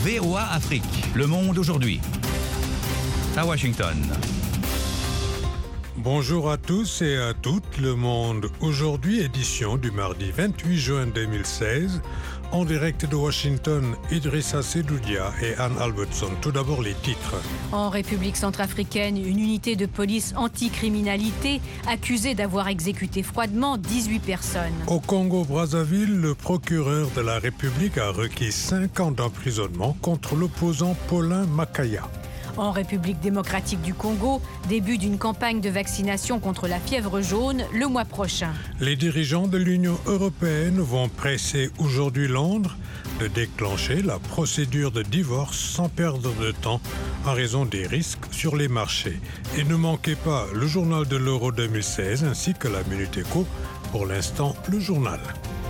VOA Afrique, le monde aujourd'hui. À Washington. Bonjour à tous et à toutes, le monde aujourd'hui, édition du mardi 28 juin 2016. En direct de Washington, Idrissa Sedoudia et Anne Albertson. Tout d'abord les titres. En République centrafricaine, une unité de police anticriminalité accusée d'avoir exécuté froidement 18 personnes. Au Congo-Brazzaville, le procureur de la République a requis 5 ans d'emprisonnement contre l'opposant Paulin Makaya. En République démocratique du Congo, début d'une campagne de vaccination contre la fièvre jaune le mois prochain. Les dirigeants de l'Union européenne vont presser aujourd'hui Londres de déclencher la procédure de divorce sans perdre de temps en raison des risques sur les marchés. Et ne manquez pas le journal de l'Euro 2016 ainsi que la Minute Éco. Pour l'instant, le journal.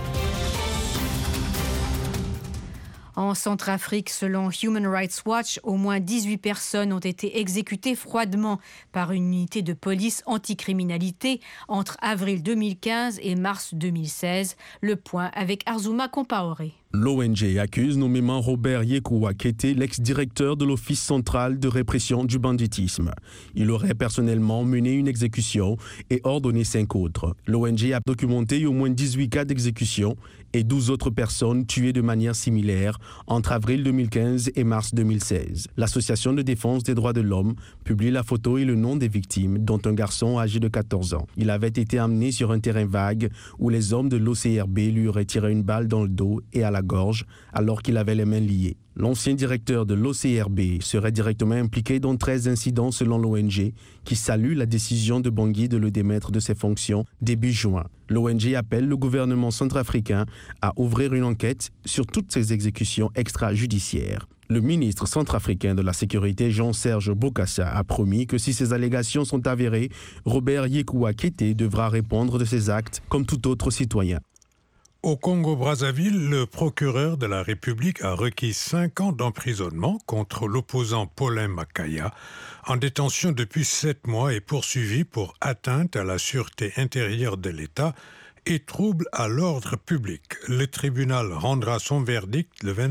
En Centrafrique, selon Human Rights Watch, au moins 18 personnes ont été exécutées froidement par une unité de police anticriminalité entre avril 2015 et mars 2016. Le point avec Arzouma Compaoré. L'ONG accuse nommément Robert Yekua Kete, l'ex-directeur de l'Office central de répression du banditisme. Il aurait personnellement mené une exécution et ordonné 5 autres. L'ONG a documenté au moins 18 cas d'exécution et 12 autres personnes tuées de manière similaire entre avril 2015 et mars 2016. L'Association de défense des droits de l'homme publie la photo et le nom des victimes, dont un garçon âgé de 14 ans. Il avait été amené sur un terrain vague où les hommes de l'OCRB lui auraient tiré une balle dans le dos et à la gorge alors qu'il avait les mains liées. L'ancien directeur de l'OCRB serait directement impliqué dans 13 incidents selon l'ONG, qui salue la décision de Bangui de le démettre de ses fonctions début juin. L'ONG appelle le gouvernement centrafricain à ouvrir une enquête sur toutes ces exécutions extrajudiciaires. Le ministre centrafricain de la Sécurité, Jean-Serge Bokassa, a promis que si ces allégations sont avérées, Robert Yekua Kete devra répondre de ses actes comme tout autre citoyen. Au Congo-Brazzaville, le procureur de la République a requis 5 ans d'emprisonnement contre l'opposant Paulin Makaya, en détention depuis 7 mois et poursuivi pour atteinte à la sûreté intérieure de l'État et trouble à l'ordre public. Le tribunal rendra son verdict le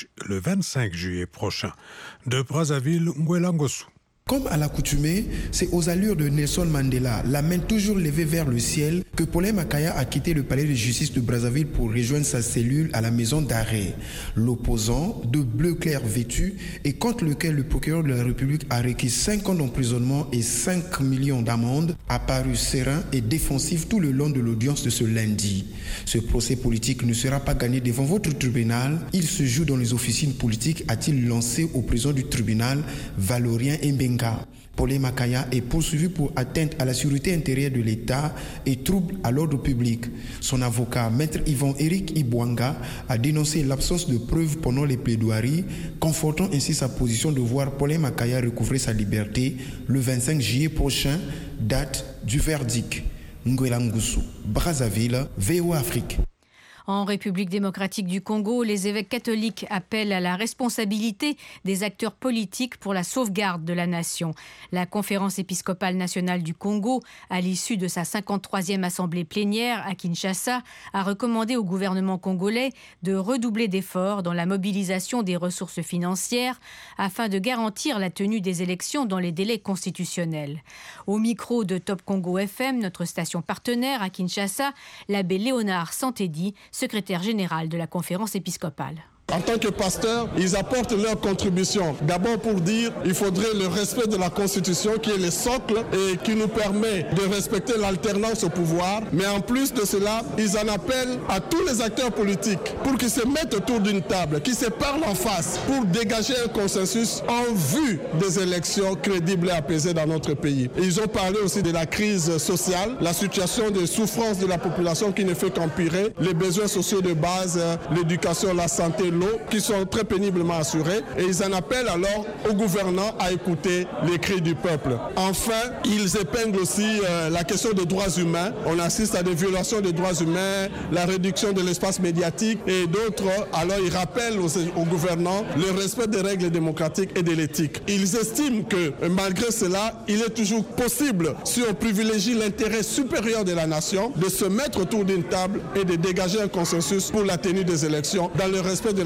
25 juillet prochain. De Brazzaville, Nguela Ngossou. Comme à l'accoutumée, c'est aux allures de Nelson Mandela, la main toujours levée vers le ciel, que Paulin Makaya a quitté le palais de justice de Brazzaville pour rejoindre sa cellule à la maison d'arrêt. L'opposant, de bleu clair vêtu, et contre lequel le procureur de la République a requis 5 ans d'emprisonnement et 5 millions d'amendes, a paru serein et défensif tout le long de l'audience de ce lundi. Ce procès politique ne sera pas gagné devant votre tribunal. Il se joue dans les officines politiques, a-t-il lancé au président du tribunal, Valorien Mbenga. Paulin Makaya est poursuivi pour atteinte à la sécurité intérieure de l'État et trouble à l'ordre public. Son avocat, maître Yvan-Éric Ibwanga, a dénoncé l'absence de preuves pendant les plaidoiries, confortant ainsi sa position de voir Paulin Makaya recouvrer sa liberté le 25 juillet prochain, date du verdict. Nguela Ngossou, Brazzaville, VOA Afrique. En République démocratique du Congo, les évêques catholiques appellent à la responsabilité des acteurs politiques pour la sauvegarde de la nation. La Conférence épiscopale nationale du Congo, à l'issue de sa 53e assemblée plénière à Kinshasa, a recommandé au gouvernement congolais de redoubler d'efforts dans la mobilisation des ressources financières afin de garantir la tenue des élections dans les délais constitutionnels. Au micro de Top Congo FM, notre station partenaire à Kinshasa, l'abbé Léonard Santédi, secrétaire général de la conférence épiscopale. En tant que pasteurs, ils apportent leur contribution. D'abord pour dire qu'il faudrait le respect de la Constitution qui est le socle et qui nous permet de respecter l'alternance au pouvoir. Mais en plus de cela, ils en appellent à tous les acteurs politiques pour qu'ils se mettent autour d'une table, qu'ils se parlent en face pour dégager un consensus en vue des élections crédibles et apaisées dans notre pays. Et ils ont parlé aussi de la crise sociale, la situation de souffrance de la population qui ne fait qu'empirer, les besoins sociaux de base, l'éducation, la santé, l'eau, qui sont très péniblement assurés, et ils en appellent alors aux gouvernants à écouter les cris du peuple. Enfin, ils épinglent aussi la question des droits humains. On assiste à des violations des droits humains, la réduction de l'espace médiatique et d'autres. Alors ils rappellent aux gouvernants le respect des règles démocratiques et de l'éthique. Ils estiment que malgré cela, il est toujours possible, si on privilégie l'intérêt supérieur de la nation, de se mettre autour d'une table et de dégager un consensus pour la tenue des élections dans le respect de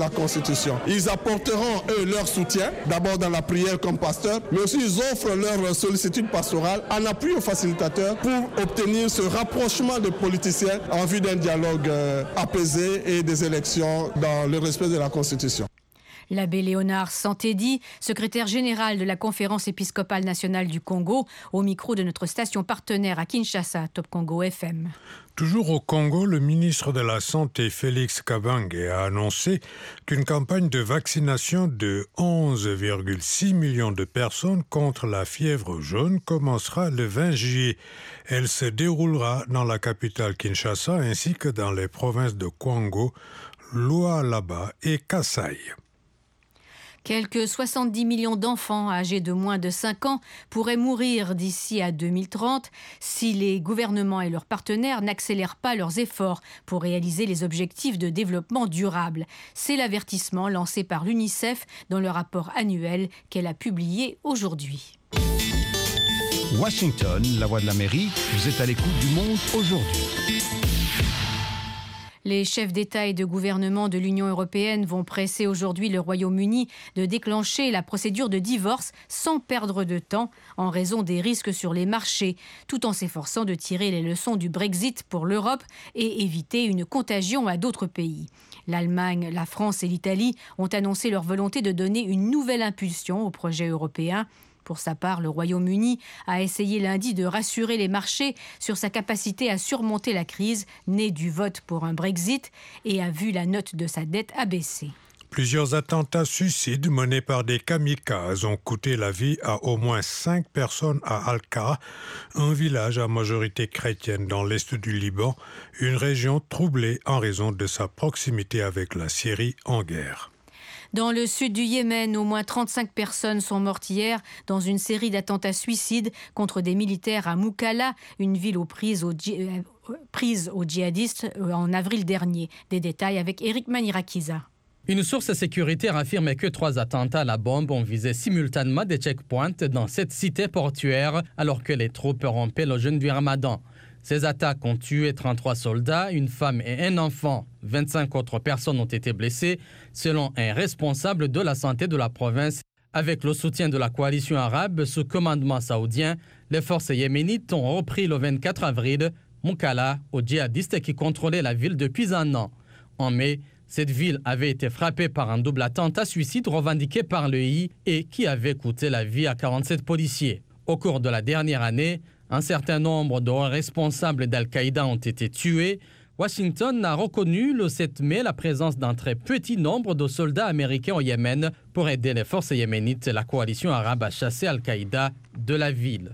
la Constitution. Ils apporteront, eux, leur soutien, d'abord dans la prière comme pasteur, mais aussi ils offrent leur sollicitude pastorale en appui aux facilitateurs pour obtenir ce rapprochement des politiciens en vue d'un dialogue apaisé et des élections dans le respect de la Constitution. L'abbé Léonard Santedi, secrétaire général de la Conférence épiscopale nationale du Congo, au micro de notre station partenaire à Kinshasa, Top Congo FM. Toujours au Congo, le ministre de la Santé, Félix Kabange, a annoncé qu'une campagne de vaccination de 11,6 millions de personnes contre la fièvre jaune commencera le 20 juillet. Elle se déroulera dans la capitale Kinshasa ainsi que dans les provinces de Kwango, Lualaba et Kasai. Quelques 70 millions d'enfants âgés de moins de 5 ans pourraient mourir d'ici à 2030 si les gouvernements et leurs partenaires n'accélèrent pas leurs efforts pour réaliser les objectifs de développement durable. C'est l'avertissement lancé par l'UNICEF dans le rapport annuel qu'elle a publié aujourd'hui. Washington, la voix de l'Amérique, vous êtes à l'écoute du monde aujourd'hui. Les chefs d'État et de gouvernement de l'Union européenne vont presser aujourd'hui le Royaume-Uni de déclencher la procédure de divorce sans perdre de temps en raison des risques sur les marchés, tout en s'efforçant de tirer les leçons du Brexit pour l'Europe et éviter une contagion à d'autres pays. L'Allemagne, la France et l'Italie ont annoncé leur volonté de donner une nouvelle impulsion au projet européen. Pour sa part, le Royaume-Uni a essayé lundi de rassurer les marchés sur sa capacité à surmonter la crise née du vote pour un Brexit et a vu la note de sa dette abaisser. Plusieurs attentats suicides menés par des kamikazes ont coûté la vie à au moins 5 personnes à Al-Qa, un village à majorité chrétienne dans l'est du Liban, une région troublée en raison de sa proximité avec la Syrie en guerre. Dans le sud du Yémen, au moins 35 personnes sont mortes hier dans une série d'attentats suicides contre des militaires à Moukalla, une ville prise aux djihadistes en avril dernier. Des détails avec Eric Manirakiza. Une source sécuritaire affirme que 3 attentats à la bombe ont visé simultanément des checkpoints dans cette cité portuaire alors que les troupes rompaient le jeûne du Ramadan. Ces attaques ont tué 33 soldats, une femme et un enfant. 25 autres personnes ont été blessées, selon un responsable de la santé de la province. Avec le soutien de la coalition arabe sous commandement saoudien, les forces yéménites ont repris le 24 avril Moukalla aux djihadistes qui contrôlaient la ville depuis un an. En mai, cette ville avait été frappée par un double attentat suicide revendiqué par l'EI et qui avait coûté la vie à 47 policiers. Au cours de la dernière année, un certain nombre de responsables d'Al-Qaïda ont été tués. Washington a reconnu le 7 mai la présence d'un très petit nombre de soldats américains au Yémen pour aider les forces yéménites et la coalition arabe à chasser Al-Qaïda de la ville.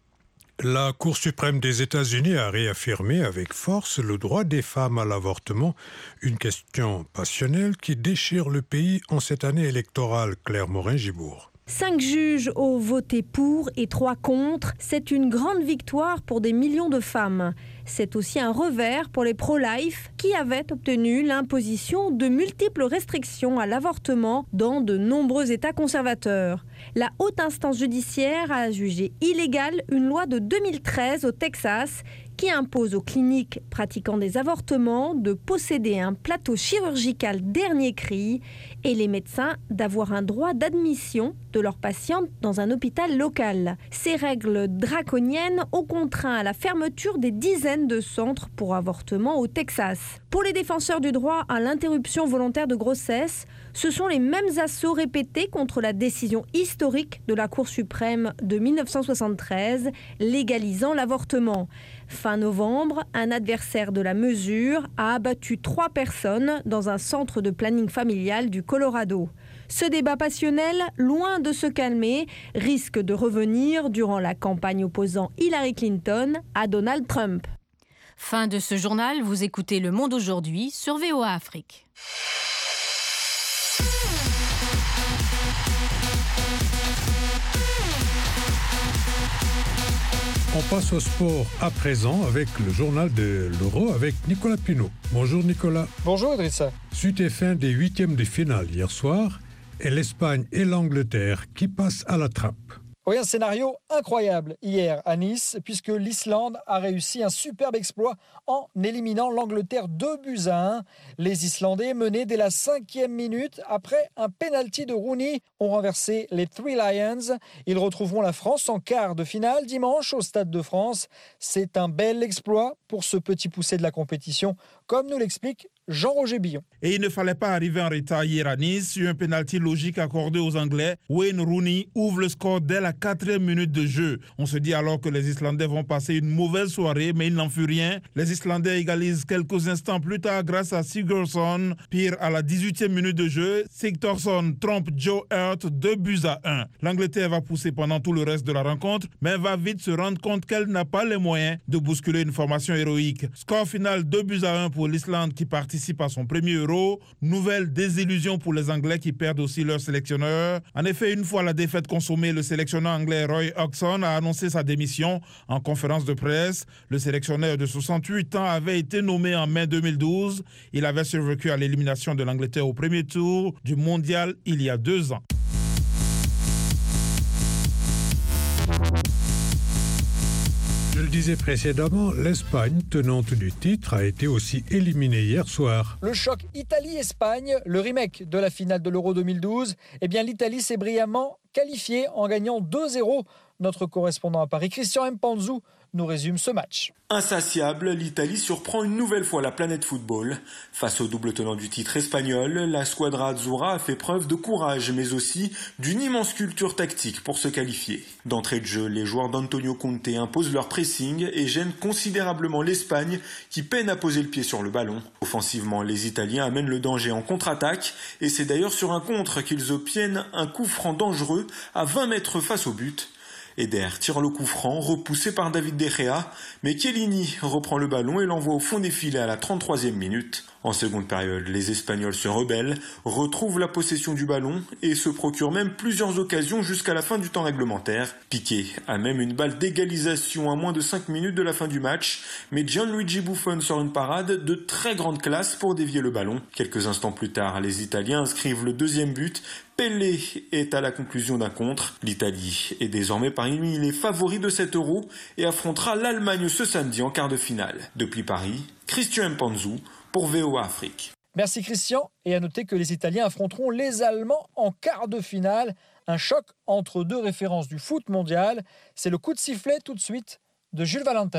La Cour suprême des États-Unis a réaffirmé avec force le droit des femmes à l'avortement, une question passionnelle qui déchire le pays en cette année électorale. Claire Morin-Gibourg. 5 juges ont voté pour et 3 contre. C'est une grande victoire pour des millions de femmes. C'est aussi un revers pour les pro-life qui avaient obtenu l'imposition de multiples restrictions à l'avortement dans de nombreux États conservateurs. La haute instance judiciaire a jugé illégale une loi de 2013 au Texas qui impose aux cliniques pratiquant des avortements de posséder un plateau chirurgical dernier cri et les médecins d'avoir un droit d'admission de leurs patientes dans un hôpital local. Ces règles draconiennes ont contraint à la fermeture des dizaines de centres pour avortement au Texas. Pour les défenseurs du droit à l'interruption volontaire de grossesse, ce sont les mêmes assauts répétés contre la décision historique de la Cour suprême de 1973 légalisant l'avortement. Fin novembre, un adversaire de la mesure a abattu 3 personnes dans un centre de planning familial du Colorado. Ce débat passionnel, loin de se calmer, risque de revenir durant la campagne opposant Hillary Clinton à Donald Trump. Fin de ce journal, vous écoutez Le Monde aujourd'hui sur VOA Afrique. On passe au sport à présent avec le journal de l'Euro avec Nicolas Pinault. Bonjour Nicolas. Bonjour Idrissa. Suite et fin des 8e de finale hier soir, et l'Espagne et l'Angleterre qui passent à la trappe. Oui, un scénario incroyable hier à Nice, puisque l'Islande a réussi un superbe exploit en éliminant l'Angleterre 2-1. Les Islandais, menés dès la 5e minute, après un pénalty de Rooney, ont renversé les Three Lions. Ils retrouveront la France en quart de finale dimanche au Stade de France. C'est un bel exploit pour ce petit poussé de la compétition, comme nous l'explique Jean-Roger Billon. Et il ne fallait pas arriver en retard hier à Nice sur un pénalty logique accordé aux Anglais. Wayne Rooney ouvre le score dès la 4e minute de jeu. On se dit alors que les Islandais vont passer une mauvaise soirée, mais il n'en fut rien. Les Islandais égalisent quelques instants plus tard grâce à Sigurdsson. Pire, à la 18e minute de jeu, Sigurdsson trompe Joe Hart 2-1. L'Angleterre va pousser pendant tout le reste de la rencontre, mais va vite se rendre compte qu'elle n'a pas les moyens de bousculer une formation héroïque. Score final 2-1 pour l'Islande qui participe à son premier Euro. Nouvelle désillusion pour les Anglais qui perdent aussi leur sélectionneur. En effet, une fois la défaite consommée, le sélectionneur anglais Roy Hodgson a annoncé sa démission en conférence de presse. Le sélectionneur de 68 ans avait été nommé en mai 2012. Il avait survécu à l'élimination de l'Angleterre au premier tour du mondial il y a 2 ans. Je le disais précédemment, l'Espagne, tenante du titre, a été aussi éliminée hier soir. Le choc Italie-Espagne, le remake de la finale de l'Euro 2012, eh bien l'Italie s'est brillamment qualifiée en gagnant 2-0. Notre correspondant à Paris, Christian Mpanzu, nous résume ce match. Insatiable, l'Italie surprend une nouvelle fois la planète football. Face au double tenant du titre espagnol, la Squadra Azzurra a fait preuve de courage, mais aussi d'une immense culture tactique pour se qualifier. D'entrée de jeu, les joueurs d'Antonio Conte imposent leur pressing et gênent considérablement l'Espagne qui peine à poser le pied sur le ballon. Offensivement, les Italiens amènent le danger en contre-attaque et c'est d'ailleurs sur un contre qu'ils obtiennent un coup franc dangereux à 20 mètres face au but. Eder tire le coup franc, repoussé par David De Gea, mais Chiellini reprend le ballon et l'envoie au fond des filets à la 33e minute. En seconde période, les Espagnols se rebellent, retrouvent la possession du ballon et se procurent même plusieurs occasions jusqu'à la fin du temps réglementaire. Piqué a même une balle d'égalisation à moins de 5 minutes de la fin du match, mais Gianluigi Buffon sort une parade de très grande classe pour dévier le ballon. Quelques instants plus tard, les Italiens inscrivent le deuxième but. Pelé est à la conclusion d'un contre. L'Italie est désormais parmi les favoris de cet Euro et affrontera l'Allemagne ce samedi en quart de finale. Depuis Paris, Christian Mpanzu pour VOA Afrique. Merci Christian, et à noter que les Italiens affronteront les Allemands en quart de finale. Un choc entre deux références du foot mondial. C'est le coup de sifflet tout de suite de Jules Valentin.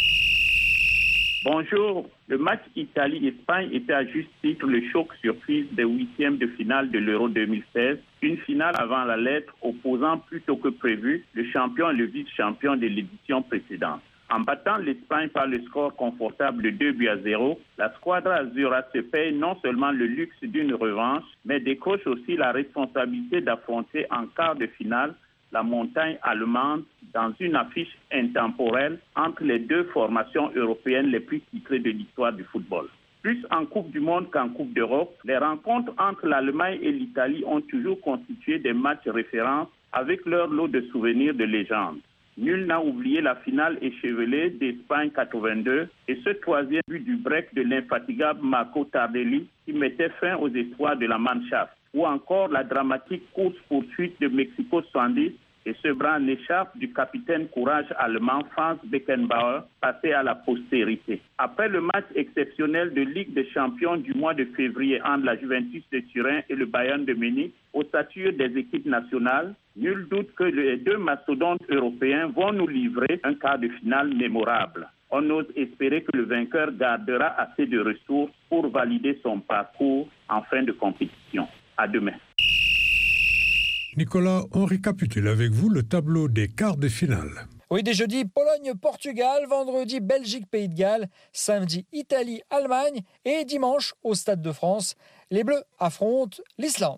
Bonjour. Le match Italie-Espagne était à juste titre le choc surprise des huitièmes de finale de l'Euro 2016. Une finale avant la lettre opposant plutôt que prévu le champion et le vice-champion de l'édition précédente. En battant l'Espagne par le score confortable de 2-0, la Squadra Azzurra se paye non seulement le luxe d'une revanche, mais décroche aussi la responsabilité d'affronter en quart de finale la montagne allemande dans une affiche intemporelle entre les deux formations européennes les plus titrées de l'histoire du football. Plus en Coupe du Monde qu'en Coupe d'Europe, les rencontres entre l'Allemagne et l'Italie ont toujours constitué des matchs références avec leur lot de souvenirs de légende. Nul n'a oublié la finale échevelée d'Espagne 82 et ce troisième but du break de l'infatigable Marco Tardelli qui mettait fin aux espoirs de la Mannschaft. Ou encore la dramatique course-poursuite de Mexico 70 et ce bras en écharpe du capitaine courage allemand Franz Beckenbauer passé à la postérité. Après le match exceptionnel de Ligue des Champions du mois de février entre la Juventus de Turin et le Bayern de Munich, ossature des équipes nationales, nul doute que les deux mastodontes européens vont nous livrer un quart de finale mémorable. On ose espérer que le vainqueur gardera assez de ressources pour valider son parcours en fin de compétition. À demain. Nicolas, on récapitule avec vous le tableau des quarts de finale. Oui, dès jeudi, Pologne-Portugal, vendredi, Belgique-Pays de Galles, samedi, Italie-Allemagne et dimanche, au Stade de France, les Bleus affrontent l'Islande.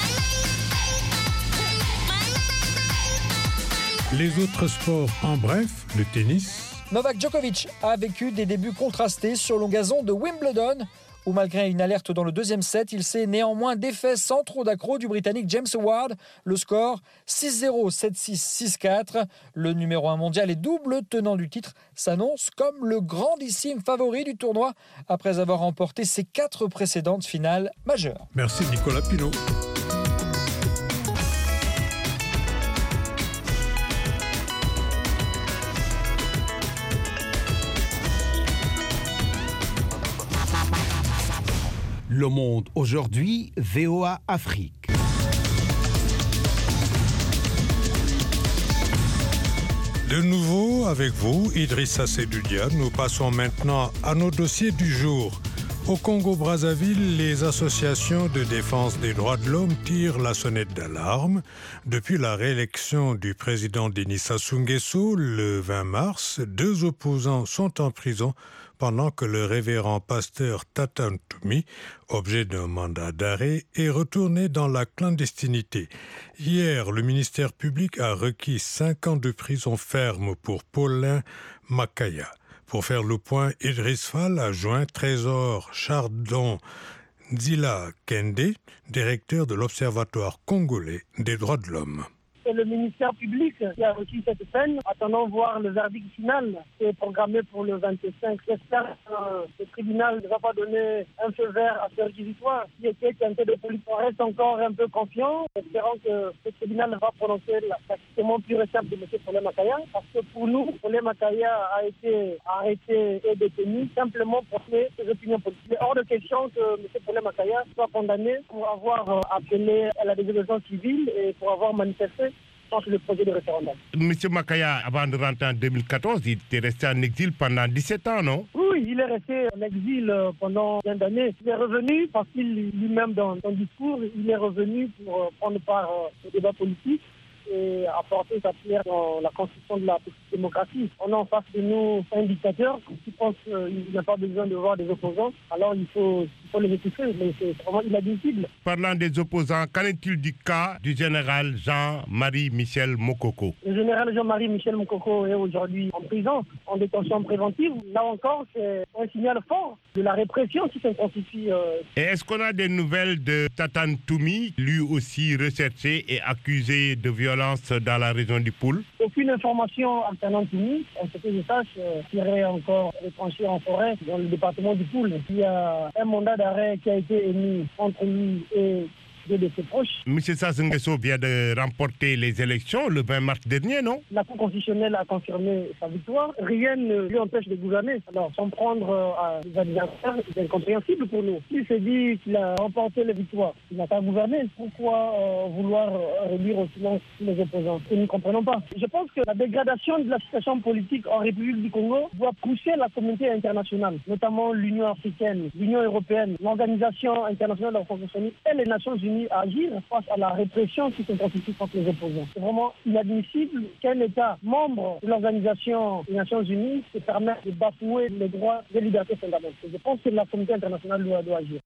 Les autres sports en bref, le tennis. Novak Djokovic a vécu des débuts contrastés sur le gazon de Wimbledon, où malgré une alerte dans le deuxième set, il s'est néanmoins défait sans trop d'accroc du Britannique James Ward. Le score 6-0, 7-6, 6-4. Le numéro 1 mondial et double tenant du titre s'annonce comme le grandissime favori du tournoi après avoir remporté ses 4 précédentes finales majeures. Merci Nicolas Pinault. Le Monde aujourd'hui, VOA Afrique. De nouveau avec vous, Idrissa Seydoudia, nous passons maintenant à nos dossiers du jour. Au Congo-Brazzaville, les associations de défense des droits de l'homme tirent la sonnette d'alarme. Depuis la réélection du président Denis Sassou Nguesso le 20 mars, 2 opposants sont en prison pendant que le révérend pasteur Tata Ntoumi, objet d'un mandat d'arrêt, est retourné dans la clandestinité. Hier, le ministère public a requis 5 ans de prison ferme pour Paulin Makaya. Pour faire le point, Idriss Fall a joint Trésor Chardon Nzila Kende, directeur de l'Observatoire congolais des droits de l'homme. C'est le ministère public qui a reçu cette peine. Attendons voir le verdict final qui est programmé pour le 25. J'espère que le tribunal ne va pas donner un feu vert à ce réquisitoire. Qui était tenté de police, on reste encore un peu confiant, espérant que le tribunal va prononcer l'acquittement pur et simple de M. Paulin Makaya. Parce que pour nous, Paulin Makaya a été arrêté et détenu simplement pour ses opinions politiques. Il est hors de question que M. Paulin Makaya soit condamné pour avoir appelé à la désobéissance civile et pour avoir manifesté contre le projet de référendum. M. Makaya, avant de rentrer en 2014, il était resté en exil pendant 17 ans, non? Oui, il est resté en exil pendant plein d'années. Il est revenu parce qu'il lui-même, dans son discours, il est revenu pour prendre part au débat politique et apporter sa pierre dans la construction de la petite démocratie. On a en face de nous un dictateur qui pense qu'il n'a pas besoin de voir des opposants. Alors il faut les étouffer, mais c'est vraiment inadmissible. Parlant des opposants, qu'en est-il du cas du général Jean-Marie Michel Mokoko? Le général Jean-Marie Michel Mokoko est aujourd'hui en prison, en détention préventive. Là encore, c'est un signal fort de la répression qui s'intensifie. Et est-ce qu'on a des nouvelles de Tata Ntoumi, lui aussi recherché et accusé de violence dans la région du Poul? Aucune information concernant Ntoumi. En ce que je sache, il irait encore retranché en forêt dans le département du Poul. Il y a un mandat d'arrêt qui a été émis entre lui et de ses proches. M. Sassou Nguesso vient de remporter les élections le 20 mars dernier, non? La Cour constitutionnelle a confirmé sa victoire. Rien ne lui empêche de gouverner. Alors, s'en prendre à des adversaires, c'est incompréhensible pour nous. Il s'est dit qu'il a remporté la victoire. Il n'a pas gouverné. Pourquoi vouloir réduire au silence les opposants? Nous ne comprenons pas. Je pense que la dégradation de la situation politique en République du Congo doit pousser la communauté internationale, notamment l'Union africaine, l'Union européenne, l'Organisation internationale de la francophonie et les Nations unies à agir face à la répression qui s'intensifie contre les opposants. C'est vraiment inadmissible qu'un État membre de l'Organisation des Nations Unies se permette de bafouer les droits des libertés fondamentales. Je pense que la communauté internationale doit agir.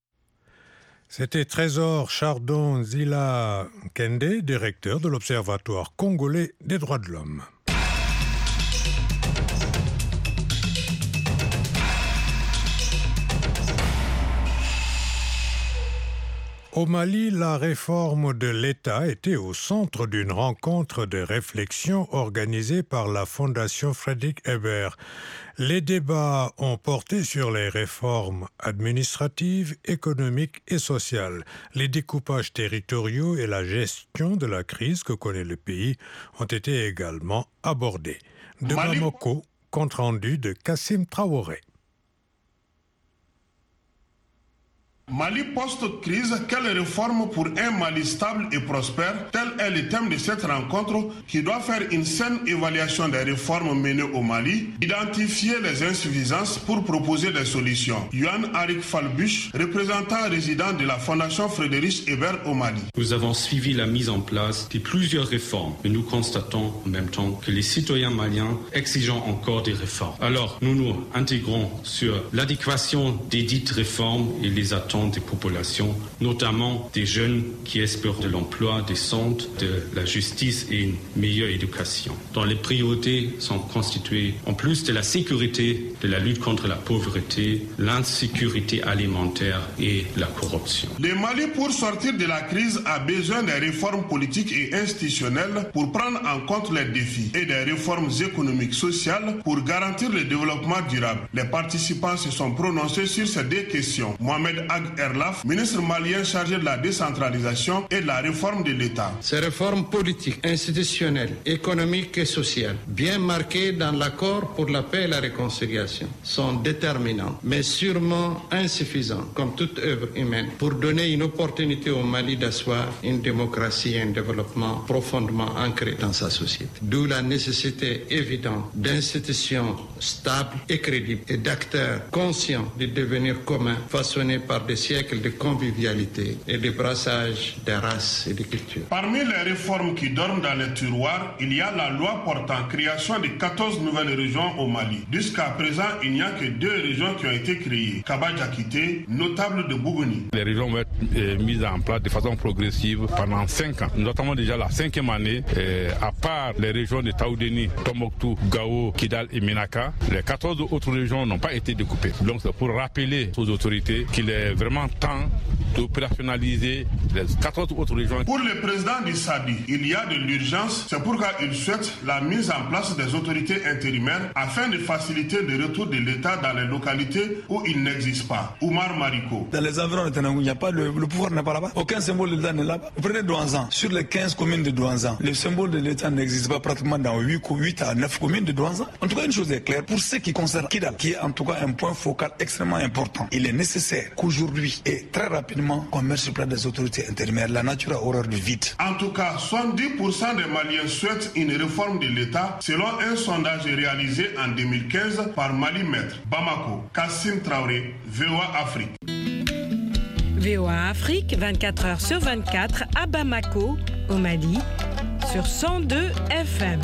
C'était Trésor Chardon Nzila Kende, directeur de l'Observatoire congolais des droits de l'homme. Au Mali, la réforme de l'État était au centre d'une rencontre de réflexion organisée par la Fondation Frédéric Ebert. Les débats ont porté sur les réformes administratives, économiques et sociales. Les découpages territoriaux et la gestion de la crise que connaît le pays ont été également abordés. De Bamako, compte rendu de Kassim Traoré. Mali post-crise, quelle réforme pour un Mali stable et prospère? Tel est le thème de cette rencontre qui doit faire une saine évaluation des réformes menées au Mali, identifier les insuffisances pour proposer des solutions. Yohan Arik Falbuch, représentant résident de la Fondation Frédéric Ebert au Mali. Nous avons suivi la mise en place de plusieurs réformes, mais nous constatons en même temps que les citoyens maliens exigent encore des réformes. Alors, nous nous intégrons sur l'adéquation des dites réformes et les attentes des populations, notamment des jeunes qui espèrent de l'emploi, des centres, de la justice et une meilleure éducation, dont les priorités sont constituées, en plus de la sécurité, de la lutte contre la pauvreté, l'insécurité alimentaire et la corruption. Le Mali, pour sortir de la crise, a besoin des réformes politiques et institutionnelles pour prendre en compte les défis et des réformes économiques, sociales pour garantir le développement durable. Les participants se sont prononcés sur ces deux questions. Mohamed Ahmed Erlaf, ministre malien chargé de la décentralisation et de la réforme de l'État. Ces réformes politiques, institutionnelles, économiques et sociales, bien marquées dans l'accord pour la paix et la réconciliation, sont déterminantes, mais sûrement insuffisantes, comme toute œuvre humaine, pour donner une opportunité au Mali d'asseoir une démocratie et un développement profondément ancré dans sa société. D'où la nécessité évidente d'institutions stables et crédibles et d'acteurs conscients du devenir commun façonné par des siècles de convivialité et de brassage des races et des cultures. Parmi les réformes qui dorment dans les tiroirs, il y a la loi portant création de 14 nouvelles régions au Mali. Jusqu'à présent, il n'y a que 2 régions qui ont été créées. Kaba-Diakité, notable de Bougouni. Les régions vont être mises en place de façon progressive pendant 5 ans. Nous attendons déjà la 5e année. À part les régions de Taoudeni, Tombouctou, Gao, Kidal et Ménaka, les 14 autres régions n'ont pas été découpées. Donc c'est pour rappeler aux autorités qu'il est vraiment temps d'opérationnaliser les 14 autres régions. Pour le président du SADI, il y a de l'urgence. C'est pourquoi il souhaite la mise en place des autorités intérimaires afin de faciliter le retour de l'État dans les localités où il n'existe pas. Oumar Mariko. Dans les environs de Tanangou, il n'y a pas le pouvoir n'est pas là-bas. Aucun symbole de l'État n'est là-bas. Vous prenez Douanzan. Sur les 15 communes de Douanzan, le symbole de l'État n'existe pas pratiquement dans 8 à 9 communes de Douanzan. En tout cas, une chose est claire. Pour ce qui concerne Kidal, qui est en tout cas un point focal extrêmement important, il est nécessaire qu'aujourd'hui et très rapidement qu'on mette sur place des autorités intérimaires. La nature a horreur du vide. En tout cas, 70% des Maliens souhaitent une réforme de l'État selon un sondage réalisé en 2015 par Mali Maître. Bamako, Kassim Traoré, VOA Afrique. VOA Afrique, 24 heures sur 24 à Bamako, au Mali, sur 102 FM.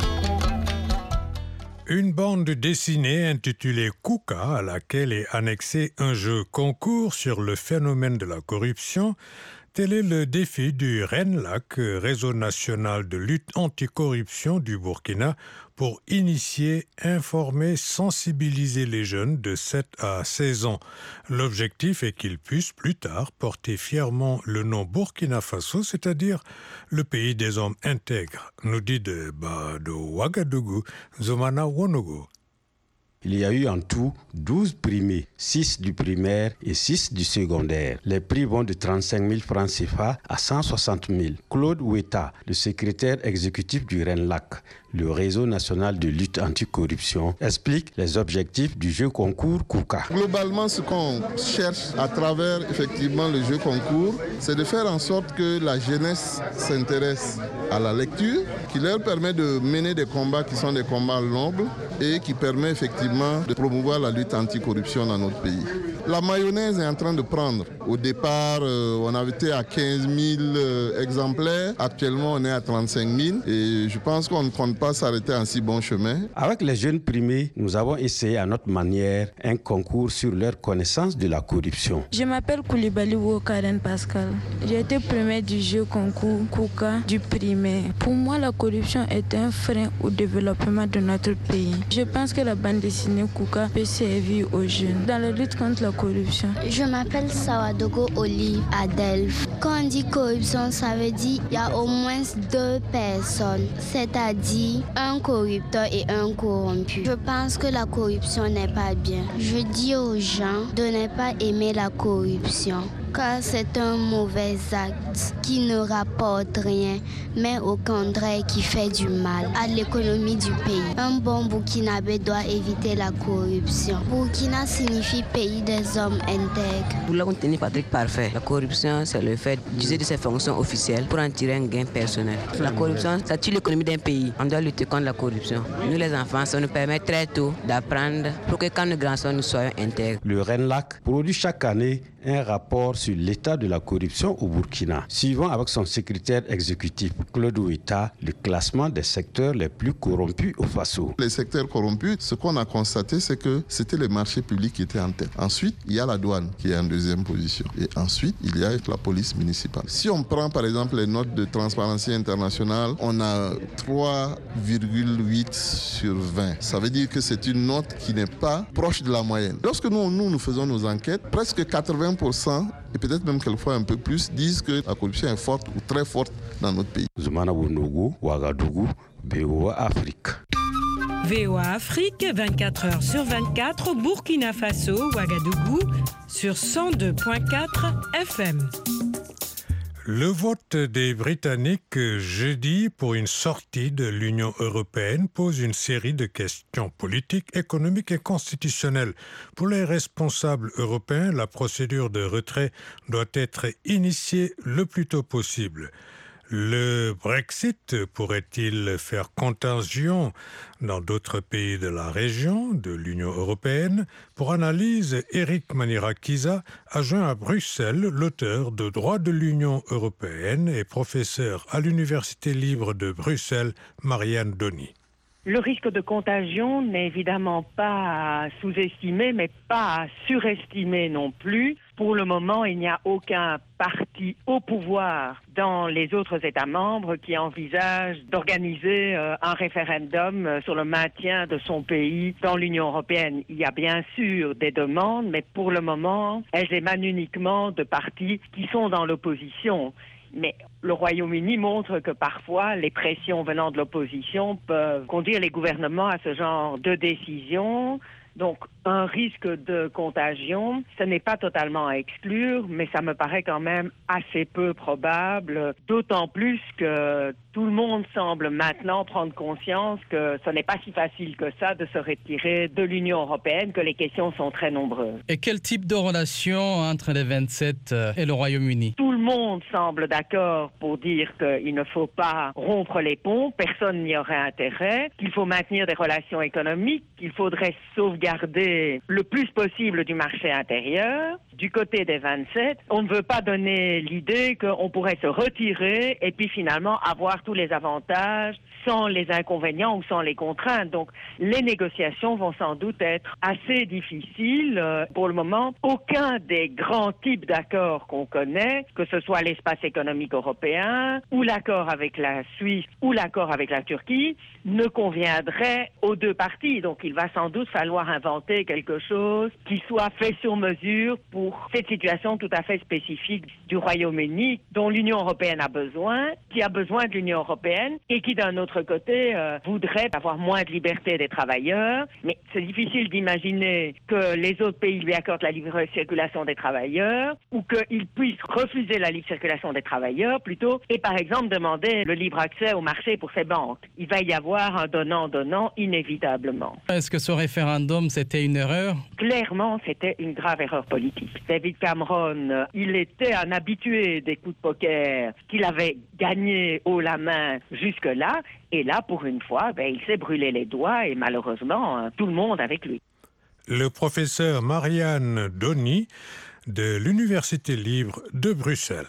Une bande dessinée intitulée Kouka, à laquelle est annexé un jeu concours sur le phénomène de la corruption. Tel est le défi du RENLAC, Réseau national de lutte anticorruption du Burkina, pour initier, informer, sensibiliser les jeunes de 7 à 16 ans. L'objectif est qu'ils puissent plus tard porter fièrement le nom Burkina Faso, c'est-à-dire le pays des hommes intègres, nous dit de Ouagadougou, Zomana Wonogo. Il y a eu en tout 12 primés, 6 du primaire et 6 du secondaire. Les prix vont de 35 000 francs CFA à 160 000. Claude Ouetta, le secrétaire exécutif du RENLAC, le réseau national de lutte anticorruption, explique les objectifs du jeu concours Kouka. Globalement, ce qu'on cherche à travers effectivement le jeu concours, c'est de faire en sorte que la jeunesse s'intéresse à la lecture, qui leur permet de mener des combats qui sont des combats nobles et qui permet effectivement de promouvoir la lutte anticorruption dans notre pays. La mayonnaise est en train de prendre. Au départ, on avait été à 15 000 exemplaires. Actuellement, on est à 35 000. Et je pense qu'on ne compte pas s'arrêter en si bon chemin. Avec les jeunes primés, nous avons essayé à notre manière un concours sur leur connaissance de la corruption. Je m'appelle Koulibaly Karen Pascal. J'ai été premier du jeu concours Kouka du primaire. Pour moi, la corruption est un frein au développement de notre pays. Je pense que la bande dessinée Kouka peut servir aux jeunes dans la lutte contre la corruption. Je m'appelle Sawadogo Oli Adelph. Quand on dit corruption, ça veut dire qu'il y a au moins 2 personnes, c'est-à-dire un corrupteur et un corrompu. Je pense que la corruption n'est pas bien. Je dis aux gens de ne pas aimer la corruption, car c'est un mauvais acte qui ne rapporte rien, mais au contraire qui fait du mal à l'économie du pays. Un bon Burkinabé doit éviter la corruption. Burkina signifie pays des hommes intègres. Pour la contenir Patrick Parfait, la corruption c'est le fait d'user de ses fonctions officielles pour en tirer un gain personnel. La corruption, ça tue l'économie d'un pays. On doit lutter contre la corruption. Nous les enfants, ça nous permet très tôt d'apprendre pour que quand nous grandissons, nous soyons intègres. Le RENLAC produit chaque année un rapport sur l'état de la corruption au Burkina, suivant avec son secrétaire exécutif Claude Ouetta le classement des secteurs les plus corrompus au Faso. Les secteurs corrompus, ce qu'on a constaté, c'est que c'était les marchés publics qui étaient en tête. Ensuite, il y a la douane qui est en deuxième position. Et ensuite, il y a la police municipale. Si on prend par exemple les notes de Transparency International, on a 3,8 sur 20. Ça veut dire que c'est une note qui n'est pas proche de la moyenne. Lorsque nous faisons nos enquêtes, presque 80% et peut-être même quelquefois un peu plus disent que la corruption est forte ou très forte dans notre pays. Zoumana Wonogo, Ouagadougou, VOA Afrique. VOA Afrique, 24h sur 24, Burkina Faso, Ouagadougou, sur 102.4 FM. Le vote des Britanniques jeudi pour une sortie de l'Union européenne pose une série de questions politiques, économiques et constitutionnelles. Pour les responsables européens, la procédure de retrait doit être initiée le plus tôt possible. Le Brexit pourrait-il faire contagion dans d'autres pays de la région, de l'Union européenne? Pour analyse, Eric Manirakiza a joint à Bruxelles l'auteur de Droit de l'Union européenne et professeur à l'Université libre de Bruxelles, Marianne Donny. Le risque de contagion n'est évidemment pas à sous-estimer, mais pas à surestimer non plus. Pour le moment, il n'y a aucun parti au pouvoir dans les autres États membres qui envisage d'organiser un référendum sur le maintien de son pays dans l'Union européenne. Il y a bien sûr des demandes, mais pour le moment, elles émanent uniquement de partis qui sont dans l'opposition. Mais le Royaume-Uni montre que parfois les pressions venant de l'opposition peuvent conduire les gouvernements à ce genre de décision. Donc, un risque de contagion, ce n'est pas totalement à exclure, mais ça me paraît quand même assez peu probable, d'autant plus que tout le monde semble maintenant prendre conscience que ce n'est pas si facile que ça de se retirer de l'Union européenne, que les questions sont très nombreuses. Et quel type de relation entre les 27 et le Royaume-Uni? Tout le monde semble d'accord pour dire qu'il ne faut pas rompre les ponts, personne n'y aurait intérêt, qu'il faut maintenir des relations économiques, qu'il faudrait sauvegarder le plus possible du marché intérieur. Du côté des 27, on ne veut pas donner l'idée qu'on pourrait se retirer et puis finalement avoir tous les avantages sans les inconvénients ou sans les contraintes. Donc, les négociations vont sans doute être assez difficiles. Pour le moment, aucun des grands types d'accords qu'on connaît, que ce soit l'espace économique européen ou l'accord avec la Suisse ou l'accord avec la Turquie, ne conviendrait aux deux parties. Donc, il va sans doute falloir inventer quelque chose qui soit fait sur mesure pour cette situation tout à fait spécifique du Royaume-Uni dont l'Union européenne a besoin, qui a besoin de l'Union européenne et qui d'un autre côté voudrait avoir moins de liberté des travailleurs. Mais c'est difficile d'imaginer que les autres pays lui accordent la libre circulation des travailleurs ou qu'ils puissent refuser la libre circulation des travailleurs plutôt et par exemple demander le libre accès au marché pour ces banques. Il va y avoir un donnant-donnant inévitablement. Est-ce que ce référendum c'était une erreur? Clairement, c'était une grave erreur politique. David Cameron, il était un habitué des coups de poker qu'il avait gagné haut la main jusque-là. Et là, pour une fois, il s'est brûlé les doigts et malheureusement, tout le monde avec lui. Le professeur Marianne Donny de l'Université libre de Bruxelles.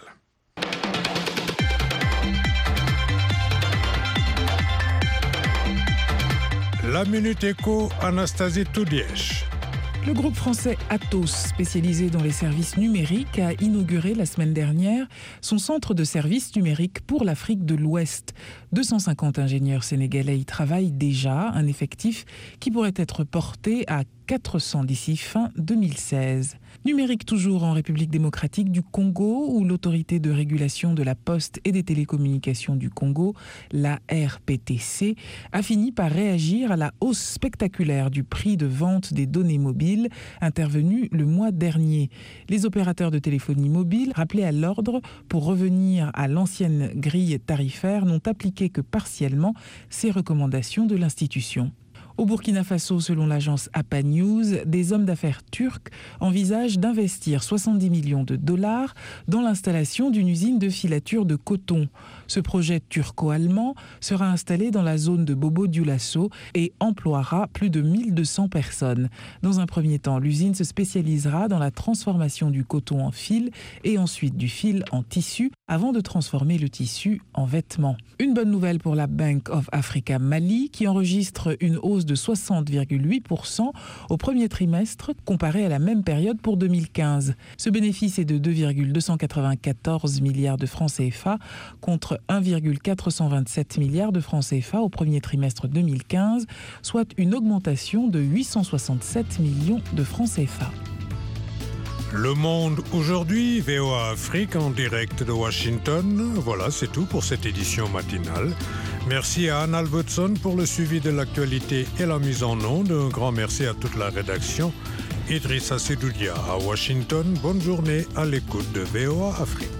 La Minute Éco, Anastasie Toudièche. Le groupe français Atos, spécialisé dans les services numériques, a inauguré la semaine dernière son centre de services numériques pour l'Afrique de l'Ouest. 250 ingénieurs sénégalais y travaillent déjà, un effectif qui pourrait être porté à 400 d'ici fin 2016. Numérique toujours en République démocratique du Congo, où l'autorité de régulation de la poste et des télécommunications du Congo, la RPTC, a fini par réagir à la hausse spectaculaire du prix de vente des données mobiles intervenue le mois dernier. Les opérateurs de téléphonie mobile, rappelés à l'ordre pour revenir à l'ancienne grille tarifaire, n'ont appliqué que partiellement ces recommandations de l'institution. Au Burkina Faso, selon l'agence APA News, des hommes d'affaires turcs envisagent d'investir 70 millions de dollars dans l'installation d'une usine de filature de coton. Ce projet turco-allemand sera installé dans la zone de Bobo-Dioulasso et emploiera plus de 1200 personnes. Dans un premier temps, l'usine se spécialisera dans la transformation du coton en fil et ensuite du fil en tissu avant de transformer le tissu en vêtements. Une bonne nouvelle pour la Bank of Africa Mali qui enregistre une hausse de 60,8% au premier trimestre comparé à la même période pour 2015. Ce bénéfice est de 2,294 milliards de francs CFA contre 1,427 milliards de francs CFA au premier trimestre 2015, soit une augmentation de 867 millions de francs CFA. Le Monde aujourd'hui, VOA Afrique en direct de Washington. Voilà, c'est tout pour cette édition matinale. Merci à Anne Albertson pour le suivi de l'actualité et la mise en onde. Un grand merci à toute la rédaction. Idrissa Sedoudia à Washington. Bonne journée à l'écoute de VOA Afrique.